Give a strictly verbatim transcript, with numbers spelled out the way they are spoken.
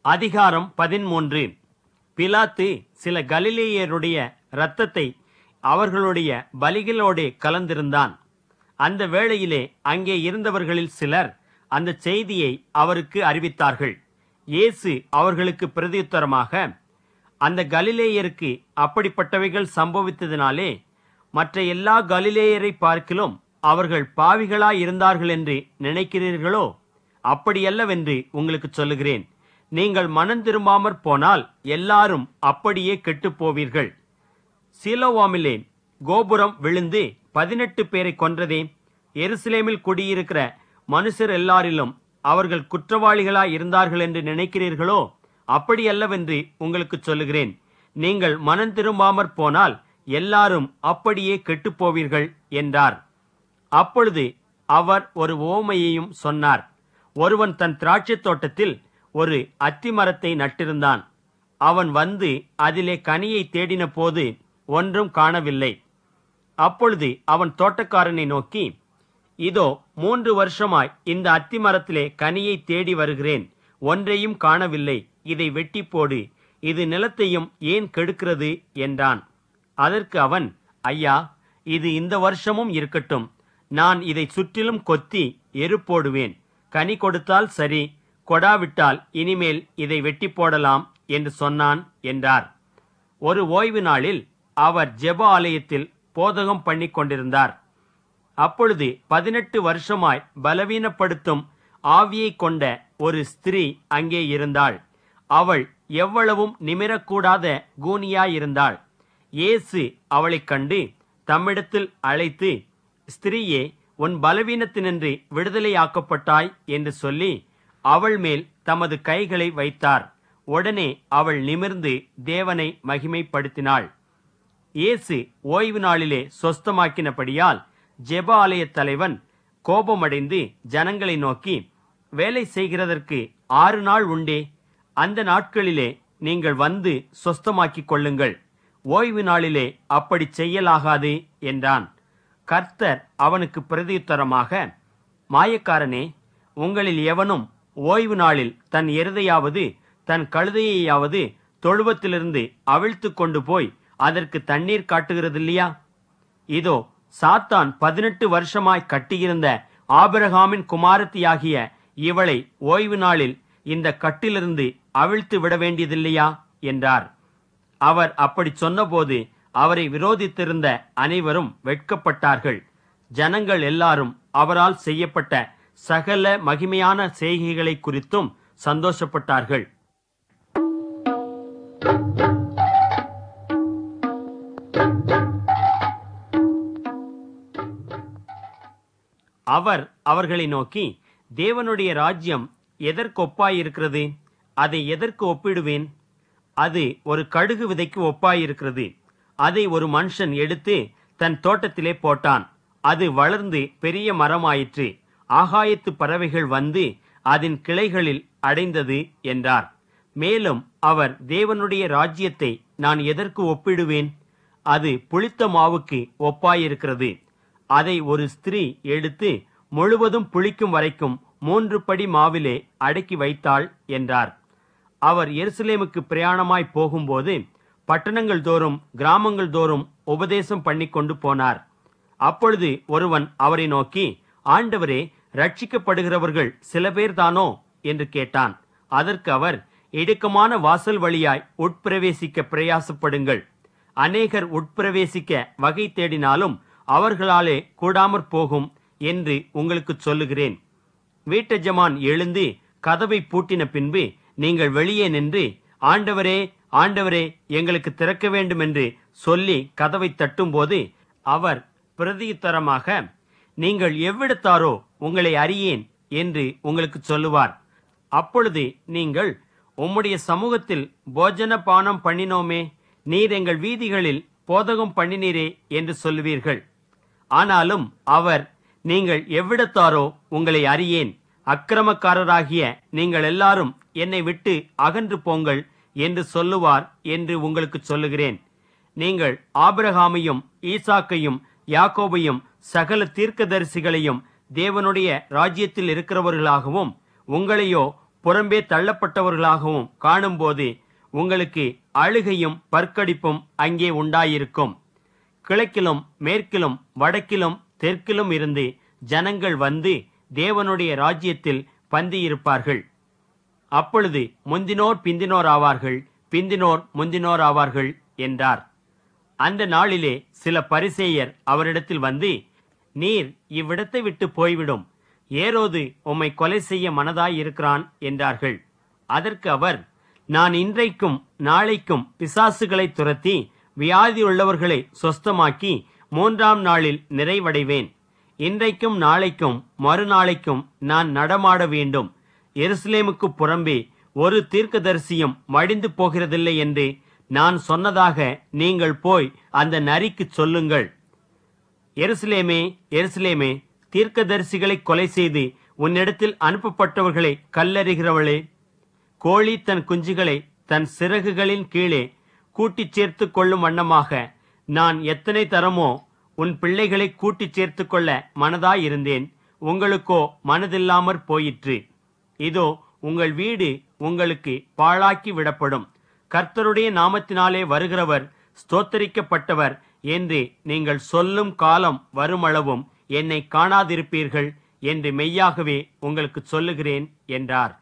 அதிகாரம் பதிமூன்று. பிலாத்து சில கலிலேயருடைய இரத்தத்தை அவர்களுடைய பலிகளோடே கலந்திருந்தான். அந்த வேளையிலே அங்கே இருந்தவர்களில் சிலர் அந்த செய்தியை அவருக்கு அறிவித்தார்கள். இயேசு அவர்களுக்கு பிரதியுத்தரமாக, அந்த கலிலேயருக்கு அப்படிப்பட்டவைகள் சம்பவித்ததினாலே மற்ற எல்லா கலிலேயரை பார்க்கிலும் அவர்கள் பாவிகளாய் இருந்தார்கள் என்று நினைக்கிறீர்களோ? அப்படியல்லவென்று உங்களுக்கு சொல்லுகிறேன். நீங்கள் மனம் திரும்பாமற் போனால் எல்லாரும் அப்படியே கெட்டுப் போவீர்கள். சீலோவாமிலே கோபுரம் விழுந்து பதினெட்டு பேரை கொன்றதே, எருசலேமில் குடியிருக்கிற மனுஷர் எல்லாரிலும் அவர்கள் குற்றவாளிகளாய் இருந்தார்கள் என்று நினைக்கிறீர்களோ? அப்படியல்லவென்று உங்களுக்கு சொல்லுகிறேன். நீங்கள் மனம் திரும்பாமற் போனால் எல்லாரும் அப்படியே கெட்டுப் போவீர்கள் என்றார். அப்பொழுது அவர் ஒரு உவமையையும் சொன்னார். ஒருவன் தன் திராட்சைத் தோட்டத்தில் ஒரு அத்தி மரத்தை நட்டிருந்தான். அவன் வந்து அதிலே கனியை தேடின போது ஒன்றும் காணவில்லை. அப்பொழுது அவன் தோட்டக்காரனை நோக்கி, இதோ மூன்று வருஷமாய் இந்த அத்தி மரத்திலே கனியை தேடி வருகிறேன், ஒன்றையும் காணவில்லை. இதை வெட்டி போடு, இது நிலத்தையும் ஏன் கெடுக்கிறது என்றான். அதற்கு அவன், ஐயா, இது இந்த வருஷமும் இருக்கட்டும். நான் இதை சுற்றிலும் கொத்தி எரு போடுவேன். கனி கொடுத்தால் சரி, கொடாவிட்டால் இனிமேல் இதை வெட்டி போடலாம் என்று சொன்னான் என்றார். ஒரு ஓய்வு நாளில் அவர் ஜெப ஆலயத்தில் போதகம் பண்ணி கொண்டிருந்தார். அப்பொழுது பதினெட்டு வருஷமாய் பலவீனப்படுத்தும் ஆவியை கொண்ட ஒரு ஸ்திரீ அங்கே இருந்தாள். அவள் எவ்வளவும் நிமிரக்கூடாத கூனியாயிருந்தாள். இயேசு அவளைக் கண்டு தம்மிடத்தில் அழைத்து, ஸ்திரீயே, உன் பலவீனத்தினின்று விடுதலையாக்கப்பட்டாய் என்று சொல்லி அவள் மேல் தமது கைகளை வைத்தார். உடனே அவள் நிமிர்ந்து தேவனை மகிமைப்படுத்தினாள். இயேசு ஓய்வு நாளிலே சொஸ்தமாக்கினபடியால் ஜெப ஆலய தலைவன் கோபமடைந்து ஜனங்களை நோக்கி, வேலை செய்கிறதற்கு ஆறு நாள் உண்டே, அந்த நாட்களிலே நீங்கள் வந்து சொஸ்தமாக்கிக் கொள்ளுங்கள். ஓய்வு நாளிலே அப்படி செய்யலாகாது என்றான். கர்த்தர் அவனுக்கு பிரதியுத்தரமாக, மாயக்காரனே, உங்களில் எவனும் ஓய்வு நாளில் தன் எருதையாவது தன் கழுதையையாவது தொழுவத்திலிருந்து அவிழ்த்து கொண்டு போய் அதற்கு தண்ணீர் காட்டுகிறதில்லையா? இதோ சாத்தான் பதினெட்டு வருஷமாய் கட்டியிருந்த ஆபிரகாமின் குமாரத்தியாகிய இவளை ஓய்வு நாளில் இந்த கட்டிலிருந்து அவிழ்த்து விட வேண்டியதில்லையா என்றார். அவர் அப்படி சொன்னபோது அவரை விரோதித்திருந்த அனைவரும் வெட்கப்பட்டார்கள். ஜனங்கள் எல்லாரும் அவரால் செய்யப்பட்ட சகல மகிமையான செய்கைகளை குறித்தும் சந்தோஷப்பட்டார்கள். அவர் அவர்களை நோக்கி, தேவனுடைய ராஜ்யம் எதற்கு ஒப்பாயிருக்கிறது? அதை எதற்கு ஒப்பிடுவேன்? அது ஒரு கடுகு விதைக்கு ஒப்பாயிருக்கிறது. அதை ஒரு மனுஷன் எடுத்து தன் தோட்டத்திலே போட்டான். அது வளர்ந்து பெரிய மரமாயிற்று. ஆகாயத்து பறவைகள் வந்து அதன் கிளைகளில் அடைந்தது என்றார். மேலும் அவர், தேவனுடைய ராஜ்யத்தை நான் எதற்கு ஒப்பிடுவேன்? அது புளித்த மாவுக்கு ஒப்பாயிருக்கிறது. அதை ஒரு ஸ்திரீ எடுத்து முழுவதும் புளிக்கும் வரைக்கும் மூன்று படி மாவிலே அடக்கி வைத்தாள் என்றார். அவர் எருசலேமுக்கு பிரயாணமாய் போகும்போது பட்டணங்கள் தோறும் கிராமங்கள் தோறும் உபதேசம் பண்ணி கொண்டு போனார். அப்பொழுது ஒருவன் அவரை நோக்கி, ஆண்டவரே, ரட்சிக்கப்படுகிறவர்கள் சில பேர் தானோ என்று கேட்டான். அதற்கு அவர், இடுக்கமான வாசல் வழியாய் உட்பிரவேசிக்க பிரயாசப்படுங்கள். அநேகர் உட்பிரவேசிக்க வகை தேடினாலும் அவர்களாலே கூடாமற் போகும் என்று உங்களுக்கு சொல்லுகிறேன். வீட்டெஜமான் எழுந்து கதவை பூட்டின பின்பு நீங்கள் வெளியே நின்று, ஆண்டவரே, ஆண்டவரே, எங்களுக்கு திறக்க வேண்டும் என்று சொல்லி கதவை தட்டும்போது அவர் பிரதியுத்தரமாக, நீங்கள் எவ்விடத்தாரோ, உங்களை அறியேன் என்று உங்களுக்கு சொல்லுவார். அப்பொழுது நீங்கள், உம்முடைய சமூகத்தில் போஜன பானம் பண்ணினோமே, நீர் எங்கள் வீதிகளில் போதகம் பண்ணினீரே என்று சொல்லுவீர்கள். ஆனாலும் அவர், நீங்கள் எவ்விடத்தாரோ, உங்களை அறியேன், அக்கிரமக்காரராகிய நீங்கள் எல்லாரும் என்னை விட்டு அகன்று போங்கள் என்று சொல்லுவார் என்று உங்களுக்கு சொல்லுகிறேன். நீங்கள் ஆபிரகாமையும் ஈசாக்கையும் யாக்கோபையும் சகல தீர்க்கதரிசிகளையும் தேவனுடைய ராஜ்யத்தில் இருக்கிறவர்களாகவும் உங்களையோ புறம்பே தள்ளப்பட்டவர்களாகவும் காணும்போது உங்களுக்கு அழுகையும் பற்கடிப்பும் அங்கே உண்டாயிருக்கும். கிழக்கிலும் மேற்கிலும் வடக்கிலும் தெற்கிலும் இருந்து ஜனங்கள் வந்து தேவனுடைய ராஜ்யத்தில் பந்தியிருப்பார்கள். அப்பொழுது முந்தினோர் பிந்தினோர் ஆவார்கள், பிந்தினோர் முந்தினோர் ஆவார்கள் என்றார். அந்த நாளிலே சில பரிசேயர் அவரிடத்தில் வந்து, நீர் இவ்விடத்தை விட்டு போய்விடும், ஏரோது உம்மை கொலை செய்ய மனதாயிருக்கிறான் என்றார்கள். அதற்கு அவர், நான் இன்றைக்கும் நாளைக்கும் பிசாசுகளை துரத்தி வியாதியுள்ளவர்களை சொஸ்தமாக்கி மூன்றாம் நாளில் நிறைவடைவேன். இன்றைக்கும் நாளைக்கும் மறுநாளைக்கும் நான் நடமாட வேண்டும். எருசலேமுக்கு புறம்பே ஒரு தீர்க்கதரிசியும் மடிந்து போகிறதில்லை என்று நான் சொன்னதாக நீங்கள் போய் அந்த நரிக்கு சொல்லுங்கள். எருசலேமே, எருசலேமே, தீர்க்கதரிசிகளை கொலை செய்து உன்னிடத்தில் அனுப்பப்பட்டவர்களை கல்லறிகிறவளே, கோழி தன் குஞ்சுகளை தன் சிறகுகளின் கீழே கூட்டிச் சேர்த்து கொள்ளும் வண்ணமாக நான் எத்தனை தரமோ உன் பிள்ளைகளை கூட்டிச் சேர்த்து கொள்ள மனதாயிருந்தேன், உங்களுக்கோ மனதில்லாமற் போயிற்று. இதோ உங்கள் வீடு உங்களுக்கு பாழாக்கி விடப்படும். கர்த்தருடைய நாமத்தினாலே வருகிறவர் ஸ்தோத்தரிக்கப்பட்டவர் என்று நீங்கள் சொல்லும் காலம் வருமளவும் என்னை காணாதிருப்பீர்கள் என்று மெய்யாகவே உங்களுக்கு சொல்லுகிறேன் என்றார்.